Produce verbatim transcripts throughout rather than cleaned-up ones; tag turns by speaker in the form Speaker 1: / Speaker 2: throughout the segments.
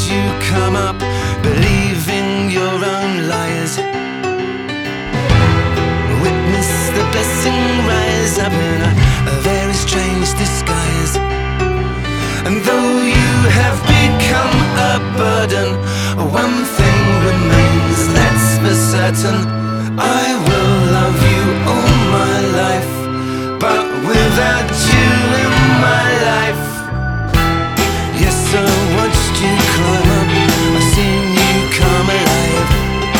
Speaker 1: you come up believing your own lies. Witness the blessing rise up in a, a very strange disguise. And though you have become a burden, one thing remains, that's for certain. I will love you all my life, but without you in my life. Yes, I watched you climb up, I've seen you come alive.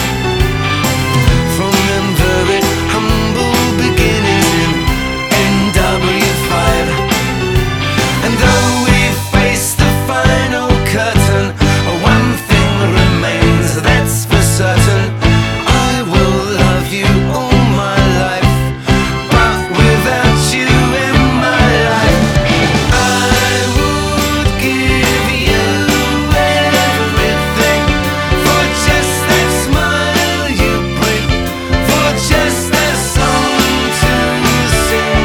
Speaker 1: From them very humble beginnings in N W five. And though we face the final curtain, one thing remains, that's for certain. I will love you all my life, but without you in my life. I would give you everything for just that smile you bring, for just that song to sing.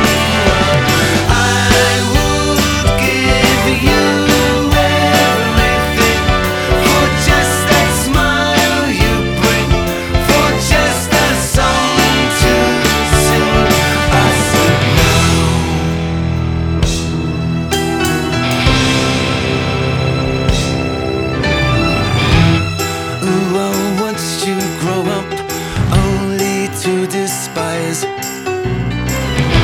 Speaker 1: I would give you everything for just that smile you bring, for just that song to sing. I said no. Ooh, I watched you grow up only to despise.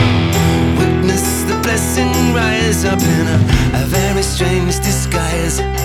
Speaker 1: Witness the blessing rise up in a, a very strange disguise.